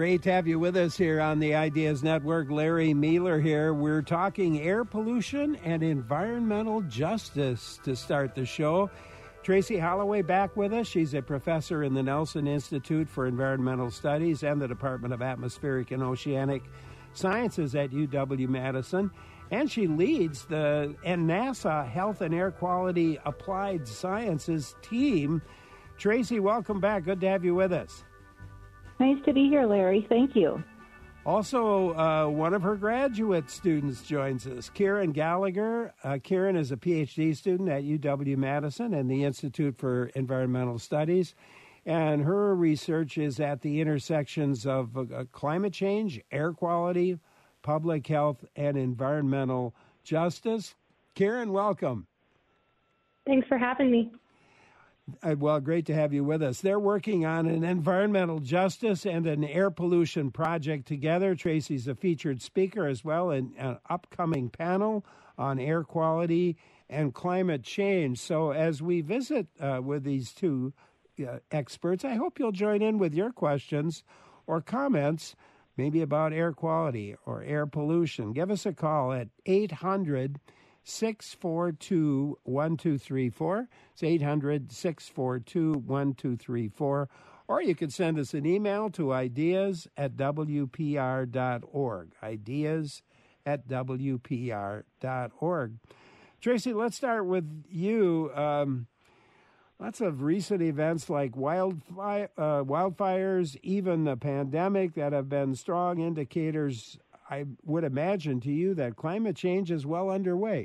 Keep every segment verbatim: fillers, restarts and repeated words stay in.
Great to have you with us here on the Ideas Network. Larry Mueller here. We're talking air pollution and environmental justice to start the show. Tracy Holloway back with us. She's a professor in the Nelson Institute for Environmental Studies and the Department of Atmospheric and Oceanic Sciences at U W-Madison. And she leads the and NASA Health and Air Quality Applied Sciences team. Tracy, welcome back. Good to have you with us. Nice to be here, Larry. Thank you. Also, uh, one of her graduate students joins us, Kieran Gallagher. Uh, Kieran is a P H D student at U W-Madison and the Institute for Environmental Studies. And her research is at the intersections of uh, climate change, air quality, public health, and environmental justice. Kieran, welcome. Thanks for having me. Uh, well, great to have you with us. They're working on an environmental justice and an air pollution project together. Tracy's a featured speaker as well in an upcoming panel on air quality and climate change. So as we visit uh, with these two uh, experts, I hope you'll join in with your questions or comments, maybe about air quality or air pollution. Give us a call at eight hundred, six four two, one two three four. It's eight hundred, six four two, one two three four. Or you can send us an email to ideas at w p r dot org. Ideas at w p r dot org. Tracy, let's start with you. Um, lots of recent events like wildfire, uh, wildfires, even the pandemic that have been strong indicators, I would imagine to you, that climate change is well underway.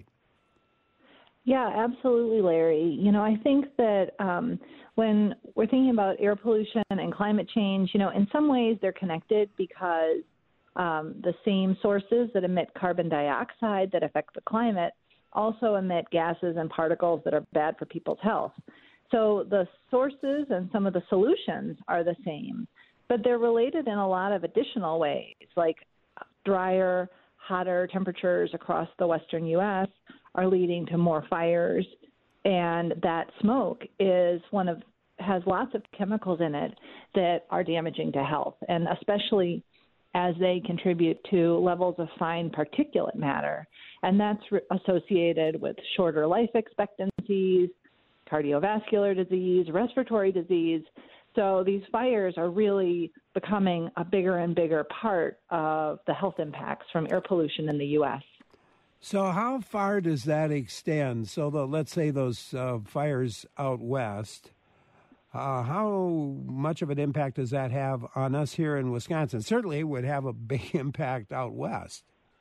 Yeah, absolutely, Larry. You know, I think that um, when we're thinking about air pollution and climate change, you know, in some ways they're connected because um, the same sources that emit carbon dioxide that affect the climate also emit gases and particles that are bad for people's health. So the sources and some of the solutions are the same, but they're related in a lot of additional ways, like drier, hotter temperatures across the western U S are leading to more fires, and that smoke is one of has lots of chemicals in it that are damaging to health, and especially as they contribute to levels of fine particulate matter, and that's re- associated with shorter life expectancies, cardiovascular disease, respiratory disease. So these fires are really becoming a bigger and bigger part of the health impacts from air pollution in the U S. So how far does that extend? So the, let's say those uh, fires out west, uh, how much of an impact does that have on us here in Wisconsin? Certainly it would have a big impact out west.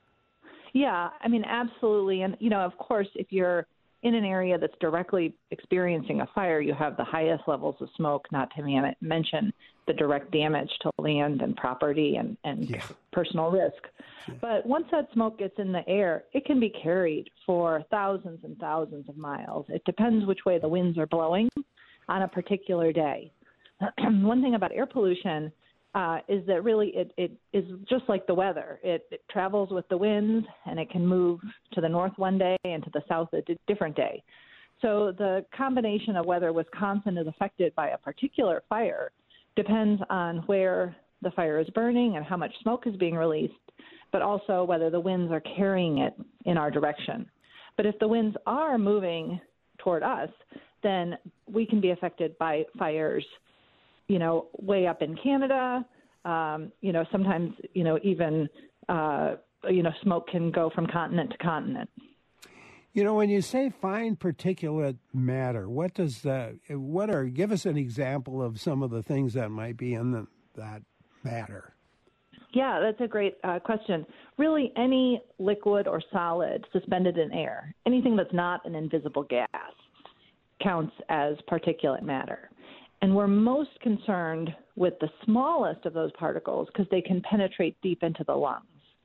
Yeah, I mean, absolutely. And, you know, of course, if you're in an area that's directly experiencing a fire, you have the highest levels of smoke, not to man- mention the direct damage to land and property and, and yeah. personal risk. Yeah. But once that smoke gets in the air, it can be carried for thousands and thousands of miles. It depends which way the winds are blowing on a particular day. One thing about air pollution uh, is that really it, it is just like the weather. It, it travels with the winds, and it can move to the north one day and to the south a different day. So the combination of whether Wisconsin is affected by a particular fire depends on where the fire is burning and how much smoke is being released, but also whether the winds are carrying it in our direction. But if the winds are moving toward us, then we can be affected by fires, you know, way up in Canada. Um, you know, sometimes, you know, even, uh, you know, smoke can go from continent to continent. You know, when you say fine particulate matter, what does that, what are, give us an example of some of the things that might be in the, that matter. Yeah, that's a great uh, question. Really, any liquid or solid suspended in air, anything that's not an invisible gas, counts as particulate matter. And we're most concerned with the smallest of those particles because they can penetrate deep into the lungs.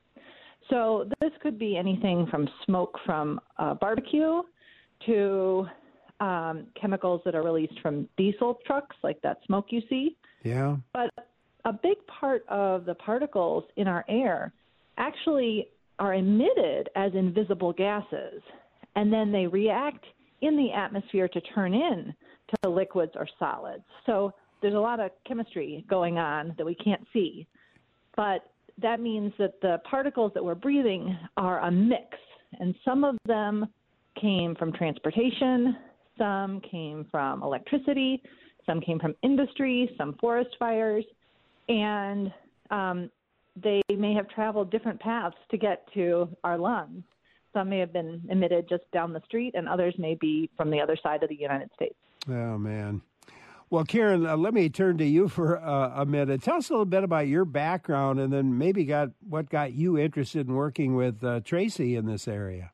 So this could be anything from smoke from a barbecue to um, chemicals that are released from diesel trucks, like that smoke you see. Yeah. But a big part of the particles in our air actually are emitted as invisible gases, and then they react in the atmosphere to turn in to liquids or solids. So there's a lot of chemistry going on that we can't see. but that means that the particles that we're breathing are a mix, and some of them came from transportation, some came from electricity, some came from industry, some forest fires, and um, they may have traveled different paths to get to our lungs. Some may have been emitted just down the street, and others may be from the other side of the United States. Oh, man. Well, Karen, uh, let me turn to you for uh, a minute. Tell us a little bit about your background and then maybe got what got you interested in working with uh, Tracy in this area.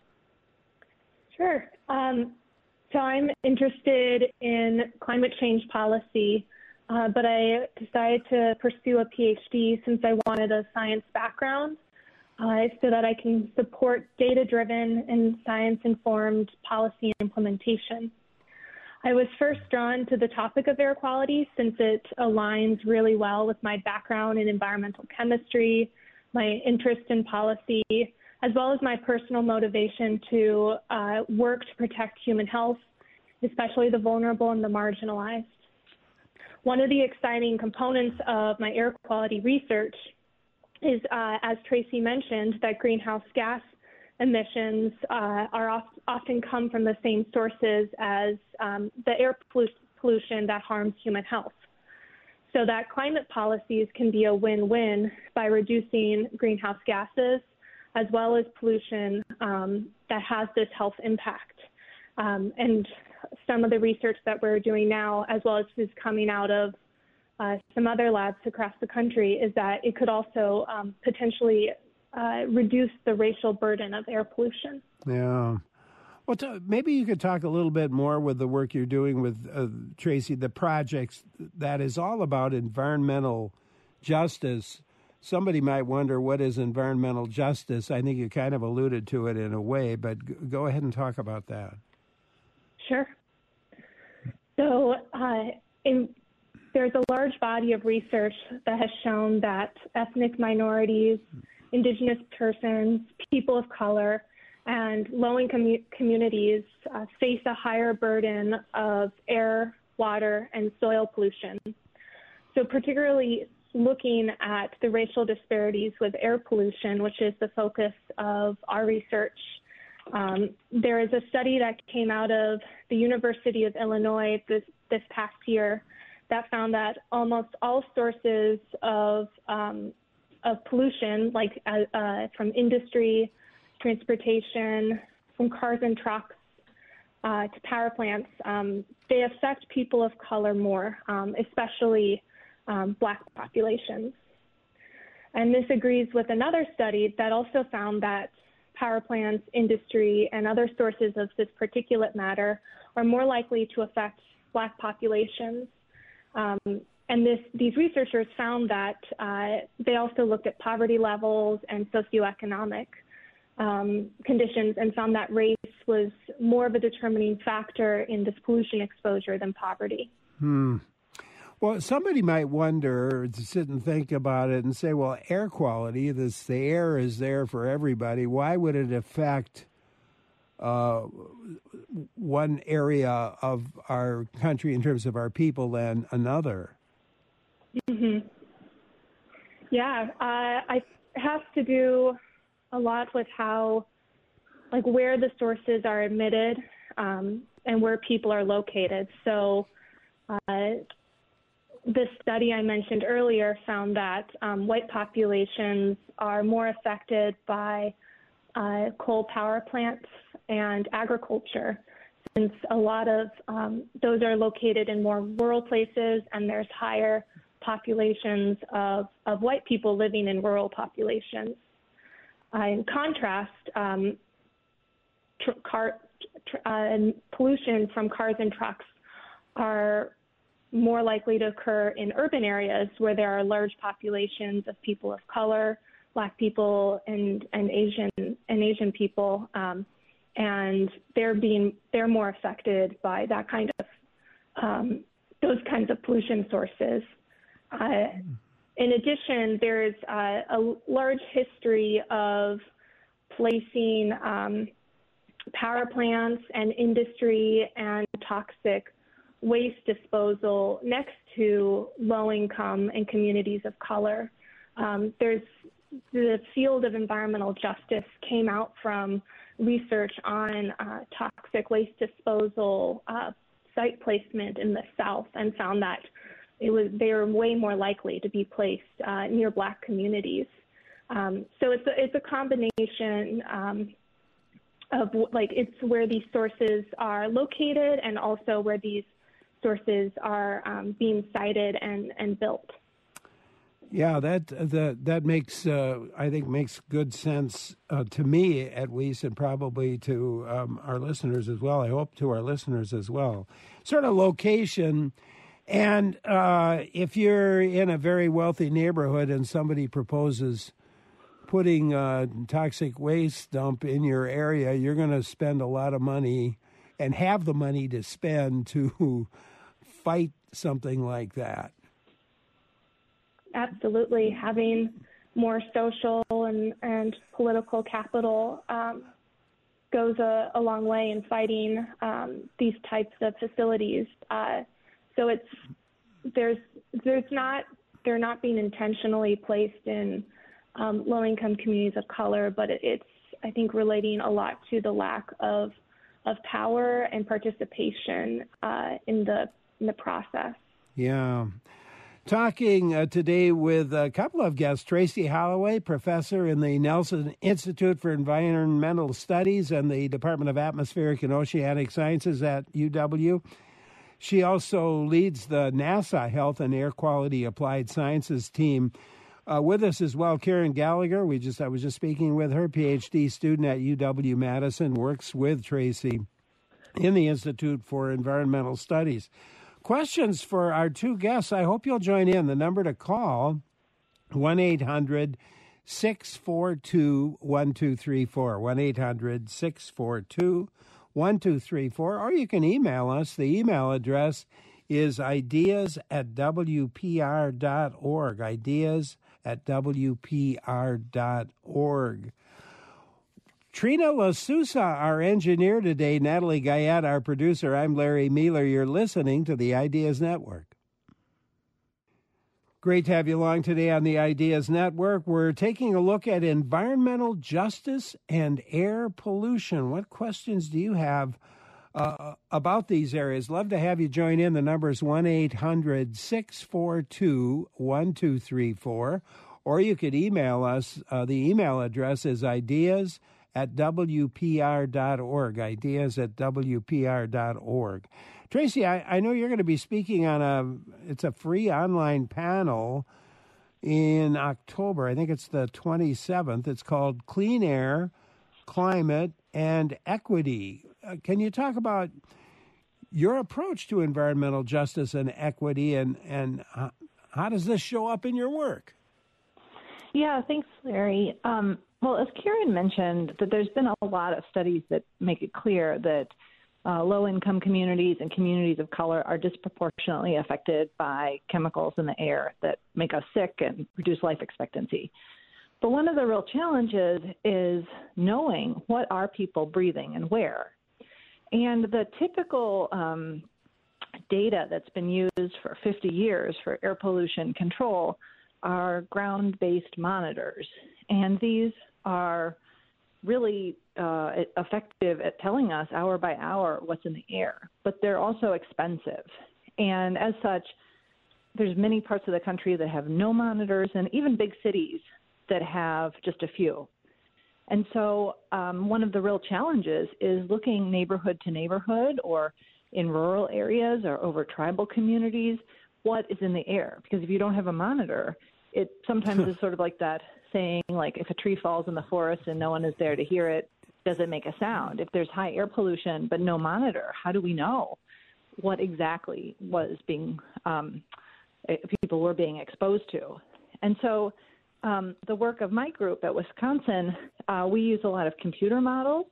Sure. Um, so I'm interested in climate change policy, uh, but I decided to pursue a PhD since I wanted a science background uh, so that I can support data-driven and science-informed policy implementation. I was first drawn to the topic of air quality since it aligns really well with my background in environmental chemistry, my interest in policy, as well as my personal motivation to uh, work to protect human health, especially the vulnerable and the marginalized. One of the exciting components of my air quality research is, uh, as Tracy mentioned, that greenhouse gas emissions uh, are oft, often come from the same sources as um, the air pollution that harms human health. So that climate policies can be a win-win by reducing greenhouse gases as well as pollution um, that has this health impact. Um, and some of the research that we're doing now, as well as is coming out of uh, some other labs across the country, is that it could also um, potentially uh, reduce the racial burden of air pollution. Yeah. Well, t- maybe you could talk a little bit more with the work you're doing with uh, Tracy, the projects that is all about environmental justice. Somebody might wonder, what is environmental justice? I think you kind of alluded to it in a way, but g- go ahead and talk about that. Sure. So uh, in, there's a large body of research that has shown that ethnic minorities, indigenous persons, people of color, and low-income communities uh, face a higher burden of air, water, and soil pollution. So particularly looking at the racial disparities with air pollution, which is the focus of our research, um, there is a study that came out of the University of Illinois this, this past year that found that almost all sources of, um, of pollution, like uh, uh, from industry, transportation, from cars and trucks, uh, to power plants, um, they affect people of color more, um, especially um, Black populations. And this agrees with another study that also found that power plants, industry, and other sources of this particulate matter are more likely to affect Black populations. Um, and this, these researchers found that uh, they also looked at poverty levels and socioeconomic um, conditions and found that race was more of a determining factor in this pollution exposure than poverty. Hmm. Well, somebody might wonder, to sit and think about it and say, well, air quality, this, the air is there for everybody. Why would it affect uh, one area of our country in terms of our people than another? Mm-hmm. Yeah, uh, it has to do a lot with how, like where the sources are emitted um, and where people are located. So uh, the study I mentioned earlier found that um, white populations are more affected by uh, coal power plants and agriculture, since a lot of um, those are located in more rural places and there's higher populations of, of white people living in rural populations. Uh, in contrast, um, tr- car, tr- uh, pollution from cars and trucks are more likely to occur in urban areas where there are large populations of people of color, Black people, and, and Asian and Asian people, um, and they're being they're more affected by that kind of um, those kinds of pollution sources. Uh, in addition, there's uh, a large history of placing um, power plants and industry and toxic waste disposal next to low-income and communities of color. Um, there's the field of environmental justice came out from research on uh, toxic waste disposal uh, site placement in the South, and found that it was they were way more likely to be placed uh, near Black communities. Um, so it's a, it's a combination um, of like it's where these sources are located and also where these sources are um, being sited and, and built. Yeah, that that that makes uh, I think makes good sense uh, to me at least, and probably to um, our listeners as well. I hope to our listeners as well. Sort of location, and uh, if you're in a very wealthy neighborhood and somebody proposes putting a toxic waste dump in your area, you're going to spend a lot of money and have the money to spend to fight something like that. Absolutely. Having more social and, and political capital um, goes a, a long way in fighting um, these types of facilities. Uh, so it's there's there's not they're not being intentionally placed in um, low-income communities of color, but it, it's I think relating a lot to the lack of of power and participation uh, in the in the process. Yeah. Talking uh, today with a couple of guests, Tracy Holloway, professor in the Nelson Institute for Environmental Studies and the Department of Atmospheric and Oceanic Sciences at U W. She also leads the NASA Health and Air Quality Applied Sciences team. Uh, with us as well, Karen Gallagher. We just I was just speaking with her, PhD student at U W Madison, works with Tracy in the Institute for Environmental Studies. Questions for our two guests. I hope you'll join in. The number to call, one eight hundred six four two one two three four, one eight hundred six four two one two three four, or you can email us. The email address is ideas at w p r dot org, ideas at w p r dot org. Trina LaSousa, our engineer today, Natalie Guyette, our producer. I'm Larry Mealer. You're listening to the Ideas Network. Great to have you along today on the Ideas Network. We're taking a look at environmental justice and air pollution. What questions do you have uh, about these areas? Love to have you join in. The number is one eight hundred six four two one two three four, or you could email us. Uh, the email address is ideas at w p r dot org, ideas at w p r dot org. Tracy, I, I know you're going to be speaking on a, it's a free online panel in October. I think it's the twenty-seventh. It's called Clean Air, Climate, and Equity. Uh, can you talk about your approach to environmental justice and equity, and, and uh, how does this show up in your work? Yeah, thanks, Larry. Um, well, as Karen mentioned, that there's been a lot of studies that make it clear that uh, low-income communities and communities of color are disproportionately affected by chemicals in the air that make us sick and reduce life expectancy. But one of the real challenges is knowing what are people breathing and where. And the typical um, data that's been used for fifty years for air pollution control are ground-based monitors. And these are really uh, effective at telling us hour by hour what's in the air, but they're also expensive. And as such, there's many parts of the country that have no monitors, and even big cities that have just a few. And so um, one of the real challenges is looking neighborhood to neighborhood, or in rural areas or over tribal communities, what is in the air. Because if you don't have a monitor, it sometimes is sort of like that saying, like, if a tree falls in the forest and no one is there to hear it, does it make a sound? If there's high air pollution but no monitor, how do we know what exactly was being um, people were being exposed to? And so um, the work of my group at Wisconsin, uh, we use a lot of computer models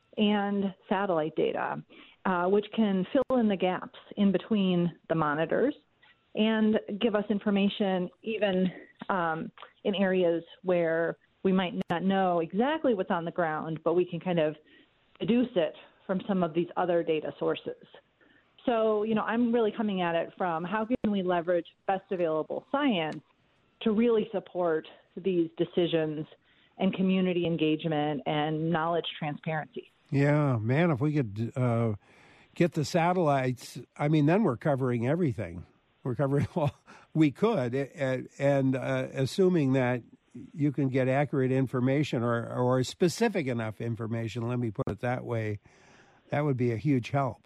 and satellite data, uh, which can fill in the gaps in between the monitors and give us information even um, in areas where we might not know exactly what's on the ground, but we can kind of deduce it from some of these other data sources. So, you know, I'm really coming at it from how can we leverage best available science to really support these decisions and community engagement and knowledge transparency. Yeah, man, if we could uh, get the satellites, I mean, then we're covering everything. We're covering all we could, and, and uh, assuming that you can get accurate information or, or specific enough information, let me put it that way, that would be a huge help.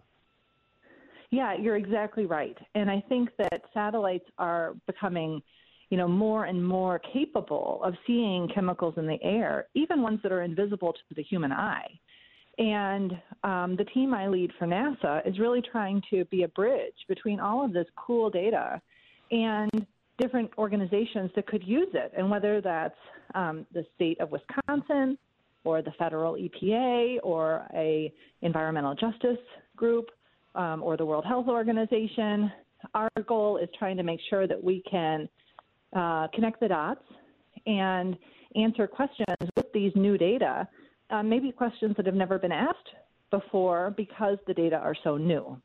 Yeah, you're exactly right. And I think that satellites are becoming, you know, more and more capable of seeing chemicals in the air, even ones that are invisible to the human eye. And um, the team I lead for NASA is really trying to be a bridge between all of this cool data and different organizations that could use it, and whether that's um, the state of Wisconsin or the federal E P A or a environmental justice group um, or the World Health Organization. Our goal is trying to make sure that we can uh, connect the dots and answer questions with these new data, uh, maybe questions that have never been asked before because the data are so new.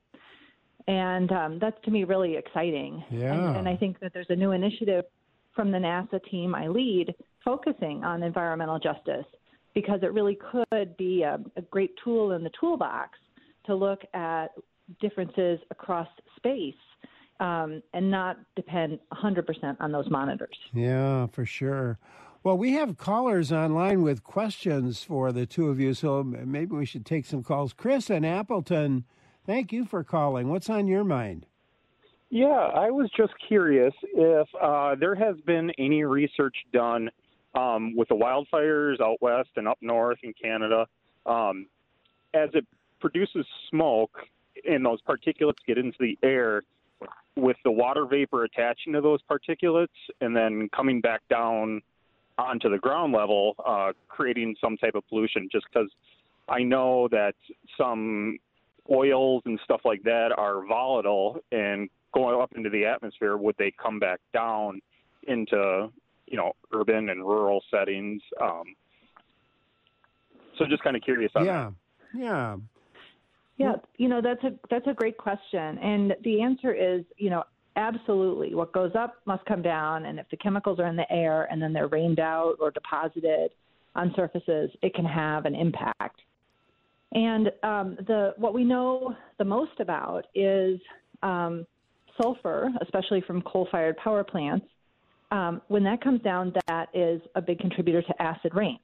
And um, that's, to me, really exciting. Yeah. And, and I think that there's a new initiative from the NASA team I lead focusing on environmental justice, because it really could be a, a great tool in the toolbox to look at differences across space um, and not depend one hundred percent on those monitors. Yeah, for sure. Well, we have callers online with questions for the two of you, so maybe we should take some calls. Chris in Appleton, thank you for calling. What's on your mind? Yeah, I was just curious if uh, there has been any research done um, with the wildfires out west and up north in Canada. Um, as it produces smoke and those particulates get into the air, with the water vapor attaching to those particulates and then coming back down onto the ground level, uh, creating some type of pollution, just because I know that some oils and stuff like that are volatile, and going up into the atmosphere, would they come back down into, you know, urban and rural settings? Um, so just kind of curious on yeah. that. Yeah. Yeah, you know, that's a that's a great question. And the answer is, you know, absolutely. What goes up must come down. And if the chemicals are in the air and then they're rained out or deposited on surfaces, it can have an impact. And um, the what we know the most about is um, sulfur, especially from coal-fired power plants. Um, when that comes down, that is a big contributor to acid rain.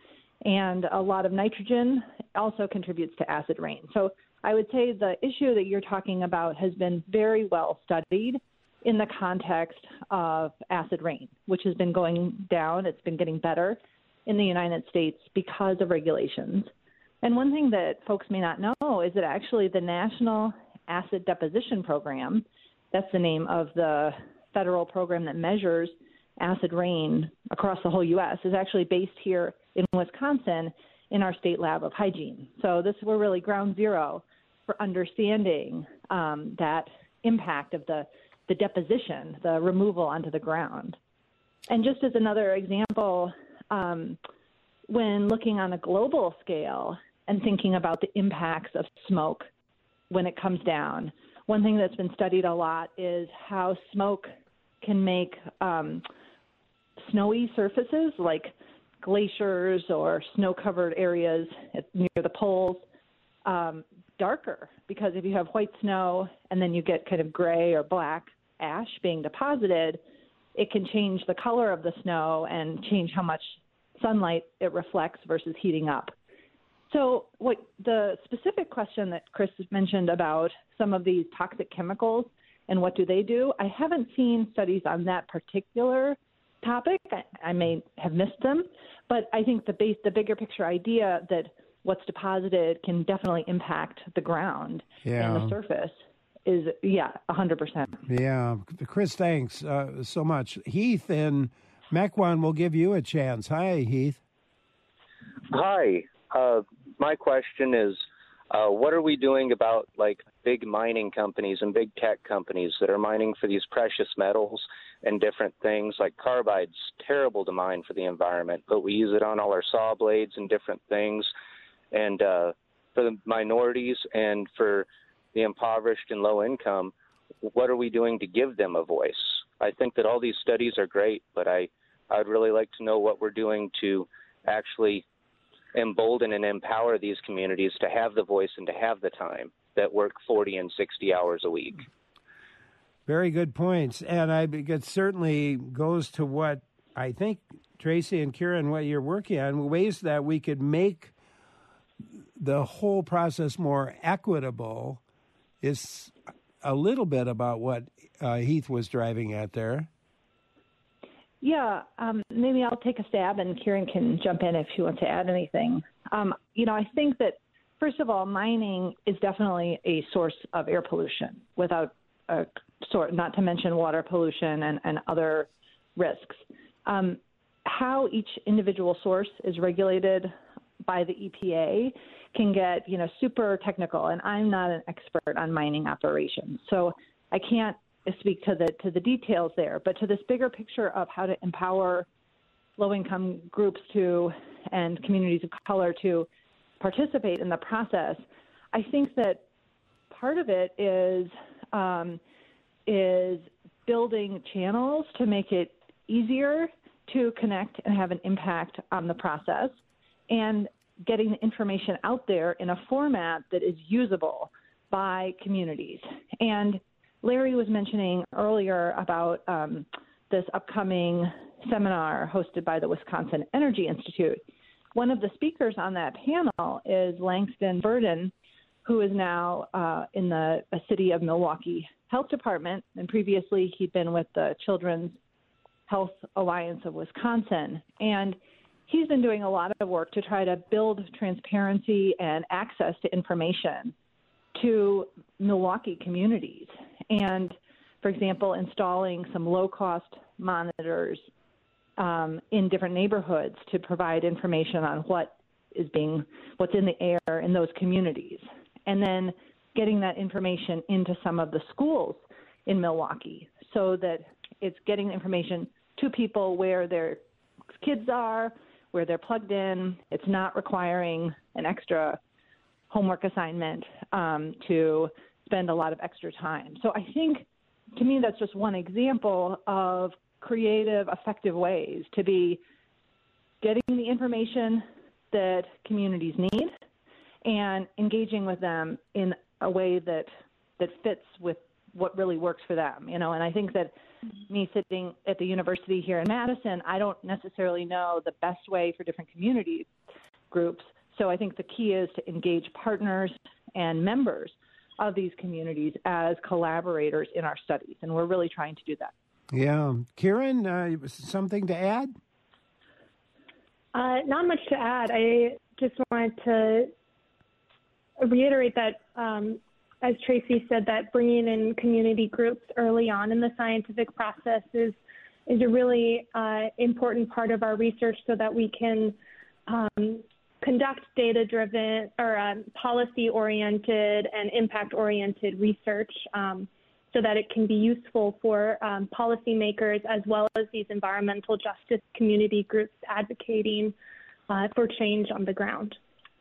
And a lot of nitrogen also contributes to acid rain. So I would say the issue that you're talking about has been very well studied in the context of acid rain, which has been going down. It's been getting better in the United States because of regulations. And one thing that folks may not know is that actually the National Acid Deposition Program, that's the name of the federal program that measures acid rain across the whole U S, is actually based here in Wisconsin in our state lab of hygiene. So this we're really ground zero for understanding um, that impact of the, the deposition, the removal onto the ground. And just as another example, um, when looking on a global scale and thinking about the impacts of smoke when it comes down, one thing that's been studied a lot is how smoke can make um, snowy surfaces like glaciers or snow-covered areas near the poles um, darker, because if you have white snow and then you get kind of gray or black ash being deposited, it can change the color of the snow and change how much sunlight it reflects versus heating up. So what the specific question that Chris mentioned about some of these toxic chemicals and what do they do, I haven't seen studies on that particular topic. I, I may have missed them, but I think the base, the bigger picture idea that what's deposited can definitely impact the ground yeah. and the surface is, yeah, one hundred percent. Yeah. Chris, thanks uh, so much. Heath in Mequon will give you a chance. Hi, Heath. Hi. Uh, my question is, uh, what are we doing about, like, big mining companies and big tech companies that are mining for these precious metals and different things? Like carbide's terrible to mine for the environment, but we use it on all our saw blades and different things. And uh, for the minorities and for the impoverished and low income, what are we doing to give them a voice? I think that all these studies are great, but I, I would really like to know what we're doing to actually embolden and empower these communities to have the voice and to have the time that work forty and sixty hours a week. Very good points. And I, it certainly goes to what I think, Tracy and Kieran, what you're working on, ways that we could make the whole process more equitable is a little bit about what uh, Heath was driving at there. Yeah, um, maybe I'll take a stab and Kieran can jump in if she wants to add anything. Um, you know, I think that, first of all, mining is definitely a source of air pollution, without a sort, not to mention water pollution and, and other risks. Um, how each individual source is regulated by the E P A can get, you know, super technical, and I'm not an expert on mining operations, so I can't speak to the to the details there. But to this bigger picture of how to empower low-income groups to and communities of color to participate in the process, I think that part of it is um, is building channels to make it easier to connect and have an impact on the process, and getting the information out there in a format that is usable by communities. And Larry was mentioning earlier about um, this upcoming seminar hosted by the Wisconsin Energy Institute. One of the speakers on that panel is Langston Burden, who is now uh, in the city of Milwaukee Health Department, and previously he'd been with the Children's Health Alliance of Wisconsin. And he's been doing a lot of work to try to build transparency and access to information to Milwaukee communities. And, for example, installing some low-cost monitors um, in different neighborhoods to provide information on what is being, what's in the air in those communities. And then getting that information into some of the schools in Milwaukee so that it's getting information to people where their kids are, where they're plugged in. It's not requiring an extra homework assignment um, to spend a lot of extra time. So I think, to me, that's just one example of creative, effective ways to be getting the information that communities need and engaging with them in a way that that fits with what really works for them, you know. And I think that me sitting at the university here in Madison, I don't necessarily know the best way for different community groups. So I think the key is to engage partners and members of these communities as collaborators in our studies, and we're really trying to do that. Yeah. Kieran, uh, something to add? Uh, not much to add. I just wanted to reiterate that, um, as Tracy said, that bringing in community groups early on in the scientific process is, is a really uh, important part of our research so that we can um, conduct data-driven or um, policy-oriented and impact-oriented research um, so that it can be useful for um, policymakers as well as these environmental justice community groups advocating uh, for change on the ground.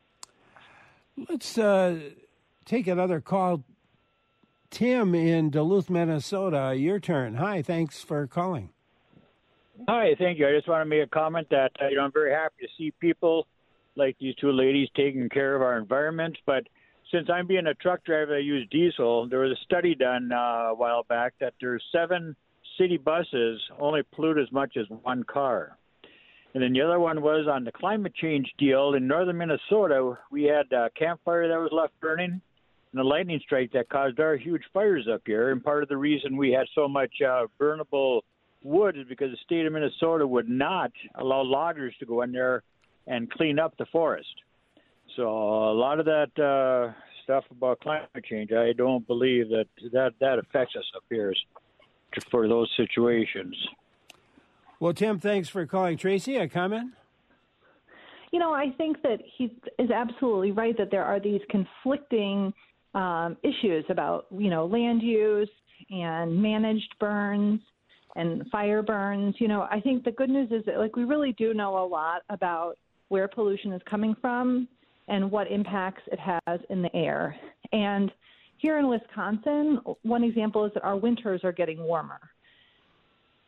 Let's uh, take another call. Tim in Duluth, Minnesota, your turn. Hi, thanks for calling. Hi, thank you. I just want to make a comment that uh, you know I'm very happy to see people like these two ladies taking care of our environment. But since I'm being a truck driver, I use diesel. There was a study done uh, a while back that there's seven city buses only pollute as much as one car. And then the other one was on the climate change deal. In northern Minnesota, we had a campfire that was left burning and a lightning strike that caused our huge fires up here. And part of the reason we had so much uh, burnable wood is because the state of Minnesota would not allow loggers to go in there and clean up the forest. So a lot of that uh, stuff about climate change, I don't believe that that, that affects us up here for those situations. Well, Tim, thanks for calling. Tracy, a comment? You know, I think that he is absolutely right that there are these conflicting um, issues about, you know, land use and managed burns and fire burns. You know, I think the good news is that, like, we really do know a lot about where pollution is coming from and what impacts it has in the air. And here in Wisconsin, one example is that our winters are getting warmer.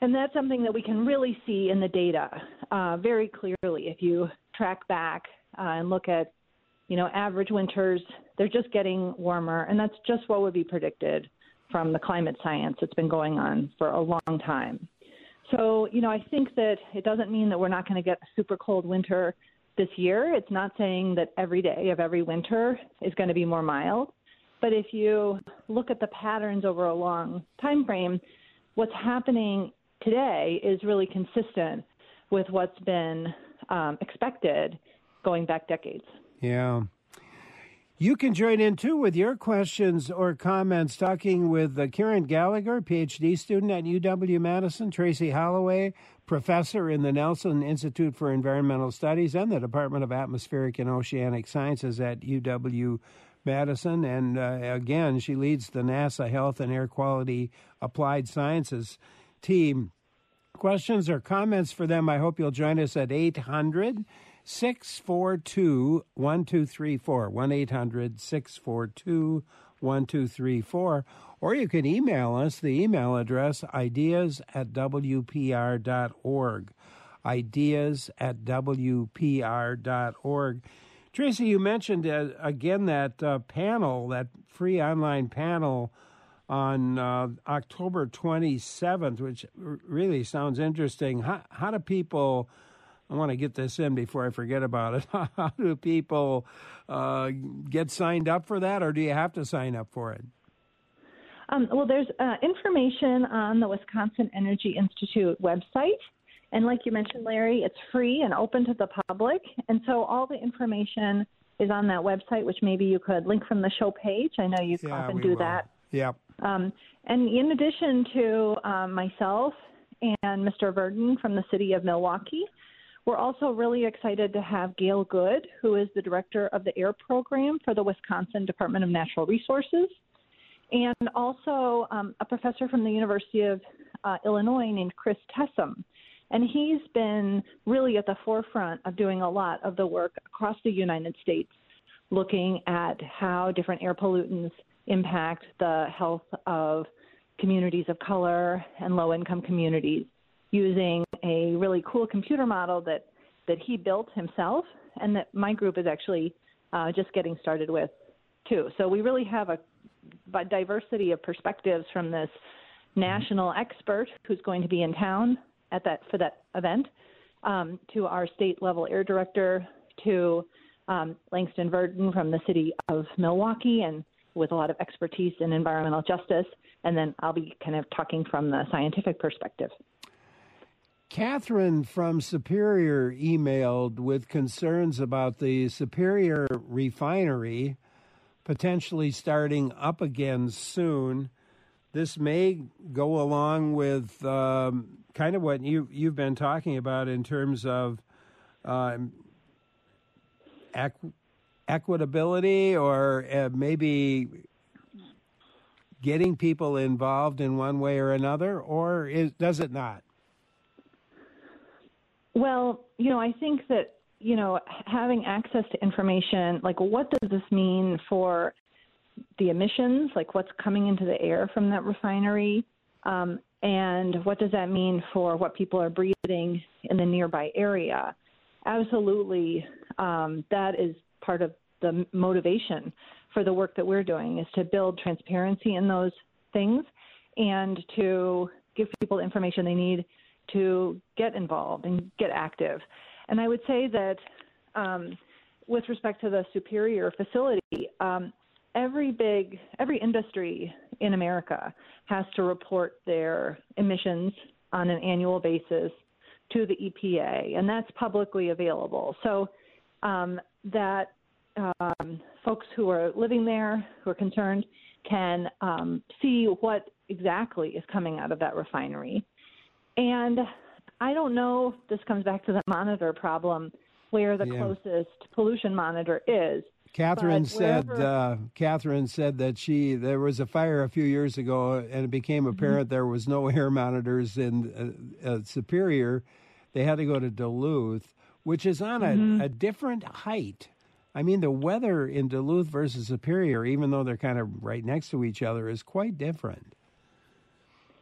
And that's something that we can really see in the data uh, very clearly. If you track back uh, and look at, you know, average winters, they're just getting warmer, and that's just what would be predicted from the climate science that's been going on for a long time. So, you know, I think that it doesn't mean that we're not going to get a super cold winter this year. It's not saying that every day of every winter is going to be more mild. But if you look at the patterns over a long time frame, what's happening today is really consistent with what's been um, expected going back decades. Yeah. You can join in, too, with your questions or comments, talking with uh, Kieran Gallagher, P H D student at U W-Madison, Tracy Holloway, professor in the Nelson Institute for Environmental Studies and the Department of Atmospheric and Oceanic Sciences at U W-Madison. And, uh, again, she leads the NASA Health and Air Quality Applied Sciences team. Questions or comments for them, I hope you'll join us at eight hundred, six four two, one two three four, one eight hundred, six four two, one two three four, or you can email us, the email address, ideas at w p r dot org, ideas at w p r dot org. Tracy, you mentioned, uh, again, that uh, panel, that free online panel on uh, October twenty-seventh, which r- really sounds interesting. How, how do people, I want to get this in before I forget about it, how do people uh, get signed up for that, or do you have to sign up for it? Um, well, there's uh, information on the Wisconsin Energy Institute website. And like you mentioned, Larry, it's free and open to the public. And so all the information is on that website, which maybe you could link from the show page. I know you yeah, often do will. that. Yep. Um, and in addition to um, myself and Mister Verdon from the city of Milwaukee, we're also really excited to have Gail Good, who is the director of the air program for the Wisconsin Department of Natural Resources, and also um, a professor from the University of uh, Illinois named Chris Tessum. And he's been really at the forefront of doing a lot of the work across the United States, looking at how different air pollutants impact the health of communities of color and low-income communities, using a really cool computer model that, that he built himself and that my group is actually uh, just getting started with, too. So we really have a, a diversity of perspectives from this national expert who's going to be in town at that for that event, um, to our state-level air director, to um, Langston Verdon from the city of Milwaukee, and with a lot of expertise in environmental justice, and then I'll be kind of talking from the scientific perspective. Catherine from Superior emailed with concerns about the Superior refinery potentially starting up again soon. This may go along with um, kind of what you, you've been talking about in terms of um, equ- equitability or uh, maybe getting people involved in one way or another, or is, does it not? Well, you know, I think that, you know, having access to information, like what does this mean for the emissions, like what's coming into the air from that refinery, um, and what does that mean for what people are breathing in the nearby area? Absolutely, um, that is part of the motivation for the work that we're doing, is to build transparency in those things and to give people the information they need to get involved and get active. And I would say that um, with respect to the Superior facility, um, every big, every industry in America has to report their emissions on an annual basis to the E P A, and that's publicly available. So um, that um, folks who are living there, who are concerned, can um, see what exactly is coming out of that refinery. And I don't know if this comes back to the monitor problem, where the yeah. closest pollution monitor is. Catherine said. Wherever... Uh, Catherine said that she there was a fire a few years ago, and it became apparent mm-hmm. there was no air monitors in uh, uh, Superior. They had to go to Duluth, which is on mm-hmm. a, a different height. I mean, the weather in Duluth versus Superior, even though they're kind of right next to each other, is quite different.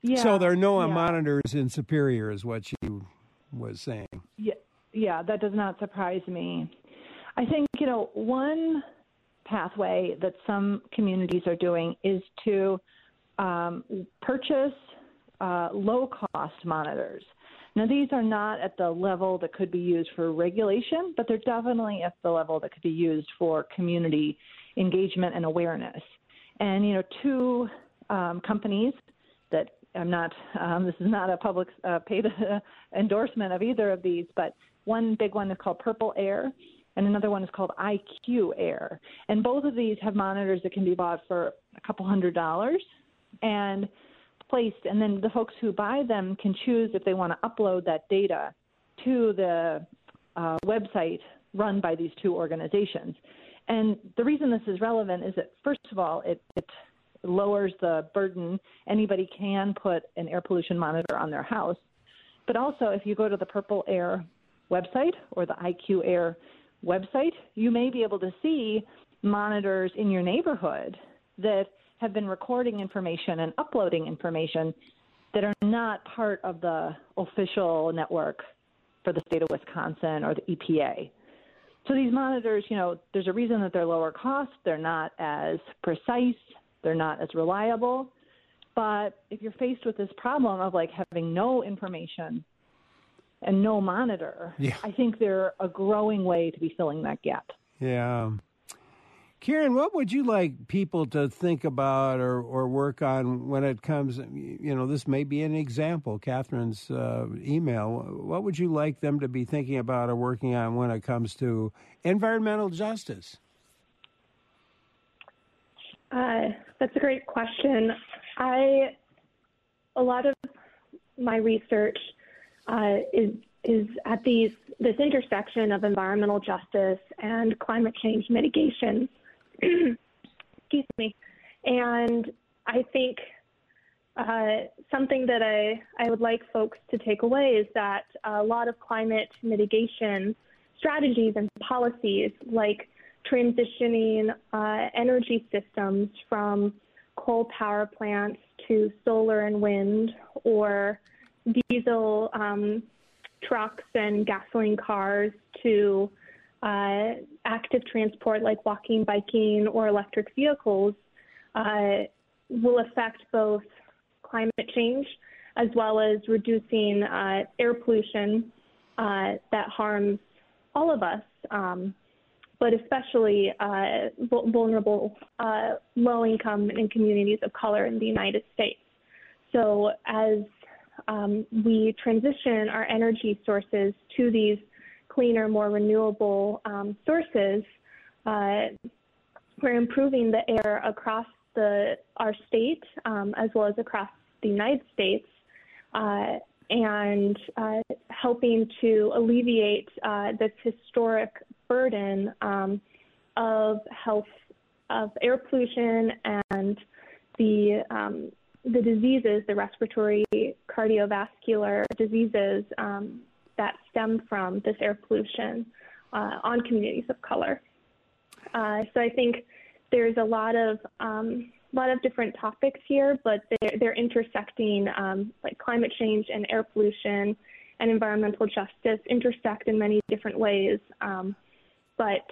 Yeah. So there are NOAA yeah. monitors in Superior, is what she was saying. Yeah, yeah, that does not surprise me. I think, you know, one pathway that some communities are doing is to um, purchase uh, low-cost monitors. Now, these are not at the level that could be used for regulation, but they're definitely at the level that could be used for community engagement and awareness. And, you know, two um, companies that I'm not, um, this is not a public uh, paid uh, endorsement of either of these, but one big one is called Purple Air, and another one is called I Q Air. And both of these have monitors that can be bought for a couple hundred dollars and placed, and then the folks who buy them can choose if they want to upload that data to the uh, website run by these two organizations. And the reason this is relevant is that, first of all, it, it lowers the burden. Anybody can put an air pollution monitor on their house. But also, if you go to the Purple Air website or the I Q Air website, you may be able to see monitors in your neighborhood that have been recording information and uploading information that are not part of the official network for the state of Wisconsin or the E P A. So these monitors, you know, there's a reason that they're lower cost. They're not as precise. They're not as reliable. But if you're faced with this problem of like having no information and no monitor, yeah. I think they're a growing way to be filling that gap. Yeah. Karen, what would you like people to think about or, or work on when it comes, you know, this may be an example, Catherine's uh, email. What would you like them to be thinking about or working on when it comes to environmental justice? Uh, that's a great question. I, a lot of my research uh, is is at these this intersection of environmental justice and climate change mitigation. Excuse me. And I think uh, something that I, I would like folks to take away is that a lot of climate mitigation strategies and policies, like transitioning uh, energy systems from coal power plants to solar and wind, or diesel um, trucks and gasoline cars to Uh, active transport like walking, biking, or electric vehicles uh, will affect both climate change as well as reducing uh, air pollution uh, that harms all of us, um, but especially uh, vulnerable uh, low-income and communities of color in the United States. So as um, we transition our energy sources to these cleaner, more renewable um, sources, uh, we're improving the air across the our state um, as well as across the United States, uh, and uh, helping to alleviate uh, this historic burden um, of health, of air pollution and the um, the diseases, the respiratory, cardiovascular diseases um, that stem from this air pollution uh, on communities of color. Uh, so I think there's a lot of um, lot of different topics here, but they're, they're intersecting, um, like climate change and air pollution and environmental justice intersect in many different ways. Um, but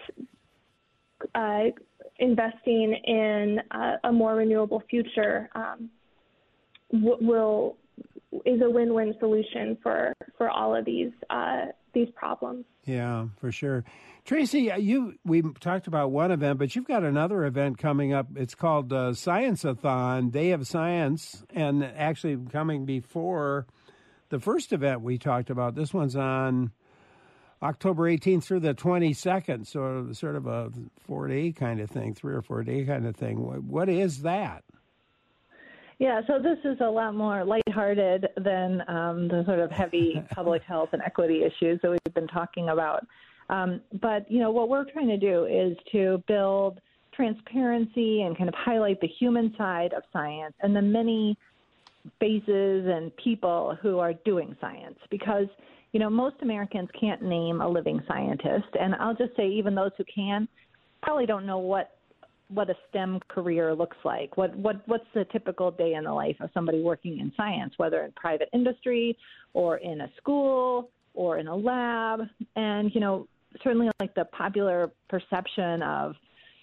uh, investing in uh, a more renewable future um, w- will is a win-win solution for, for all of these uh, these problems. Yeah, for sure. Tracy, you we talked about one event, but you've got another event coming up. It's called uh, Science-a-thon, Day of Science, and actually coming before the first event we talked about. This one's on October eighteenth through the twenty-second, so sort of a four-day kind of thing, three or four-day kind of thing. What is that? Yeah, so this is a lot more lighthearted than um, the sort of heavy public health and equity issues that we've been talking about. Um, but, you know, what we're trying to do is to build transparency and kind of highlight the human side of science and the many faces and people who are doing science. Because, you know, most Americans can't name a living scientist. And I'll just say even those who can probably don't know what what a STEM career looks like. What what what's the typical day in the life of somebody working in science, whether in private industry or in a school or in a lab. And, you know, certainly like the popular perception of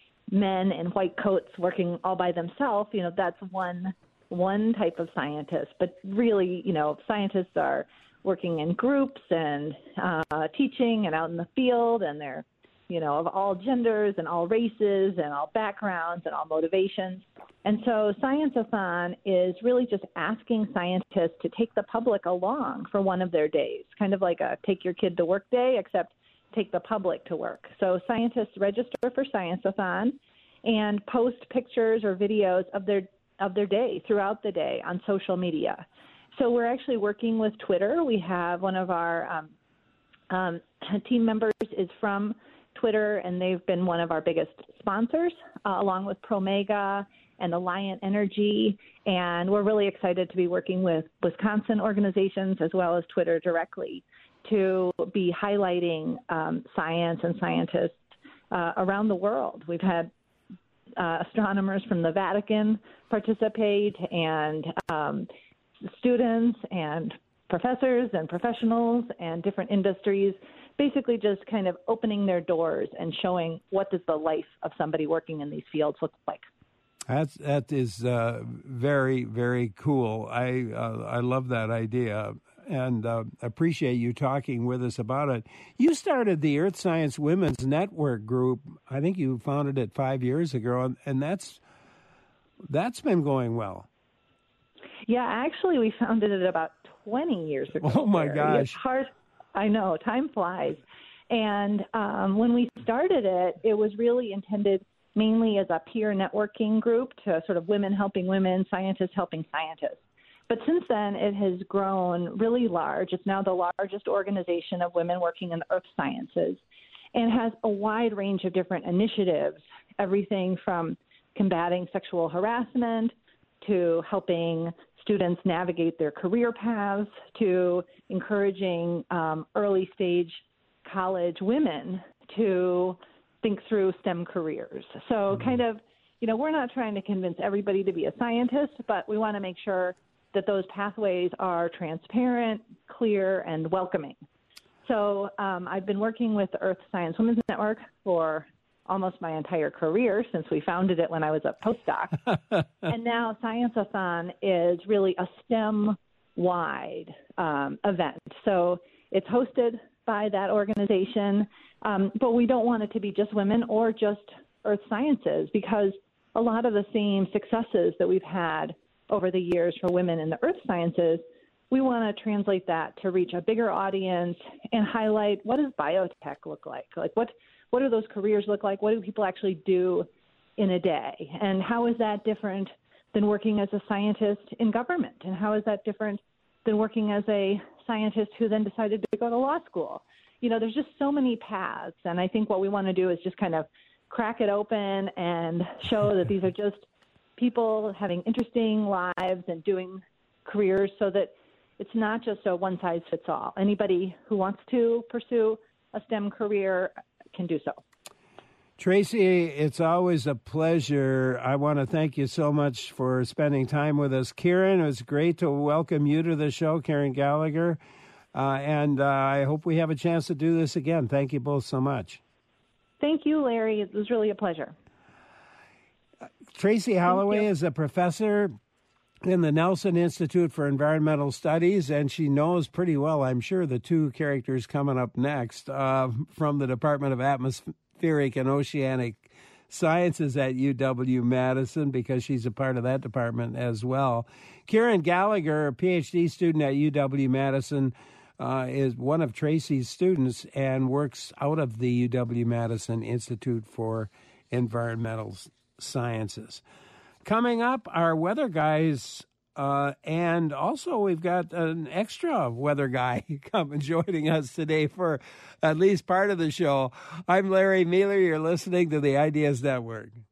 men in white coats working all by themselves, you know, that's one one type of scientist. But really, you know, scientists are working in groups and uh, teaching and out in the field, and they're, you know, of all genders and all races and all backgrounds and all motivations. And so Science-a-thon is really just asking scientists to take the public along for one of their days, kind of like a take your kid to work day, except take the public to work. So scientists register for Science-a-thon and post pictures or videos of their of their day throughout the day on social media. So we're actually working with Twitter. We have one of our um, um, team members is from Twitter, and they've been one of our biggest sponsors, uh, along with Promega and Alliant Energy. And we're really excited to be working with Wisconsin organizations as well as Twitter directly to be highlighting um, science and scientists uh, around the world. We've had uh, astronomers from the Vatican participate, and um, students and professors and professionals and different industries, basically just kind of opening their doors and showing what does the life of somebody working in these fields look like. That's, that is uh, very, very cool. I uh, I love that idea, and uh, appreciate you talking with us about it. You started the Earth Science Women's Network group. I think you founded it five years ago, and, and that's that's been going well. Yeah, actually, we founded it about twenty years ago. Oh, my gosh. It's hard. I know, time flies. And um, when we started it, it was really intended mainly as a peer networking group to sort of women helping women, scientists helping scientists. But since then, it has grown really large. It's now the largest organization of women working in the earth sciences, and has a wide range of different initiatives, everything from combating sexual harassment to helping students navigate their career paths, to encouraging um, early stage college women to think through STEM careers. So mm-hmm. kind of, you know, we're not trying to convince everybody to be a scientist, but we want to make sure that those pathways are transparent, clear, and welcoming. So um, I've been working with the Earth Science Women's Network for almost my entire career since we founded it when I was a postdoc. And now Science-a-thon is really a STEM-wide um, event. So it's hosted by that organization, um, but we don't want it to be just women or just earth sciences, because a lot of the same successes that we've had over the years for women in the earth sciences, we want to translate that to reach a bigger audience and highlight what does biotech look like? Like what What do those careers look like? What do people actually do in a day? And how is that different than working as a scientist in government? And how is that different than working as a scientist who then decided to go to law school? You know, there's just so many paths. And I think what we want to do is just kind of crack it open and show that these are just people having interesting lives and doing careers, so that it's not just a one-size-fits-all. Anybody who wants to pursue a STEM career can do so. Tracy, it's always a pleasure. I want to thank you so much for spending time with us. Karen, it was great to welcome you to the show, Karen Gallagher. Uh, and uh, I hope we have a chance to do this again. Thank you both so much. Thank you, Larry. It was really a pleasure. Uh, Tracy Holloway is a professor in the Nelson Institute for Environmental Studies, and she knows pretty well, I'm sure, the two characters coming up next uh, from the Department of Atmospheric and Oceanic Sciences at U W-Madison, because she's a part of that department as well. Karen Gallagher, a P H D student at U W-Madison, uh, is one of Tracy's students and works out of the U W-Madison Institute for Environmental Sciences. Coming up, our weather guys, uh, and also we've got an extra weather guy coming joining us today for at least part of the show. I'm Larry Mealer. You're listening to the Ideas Network.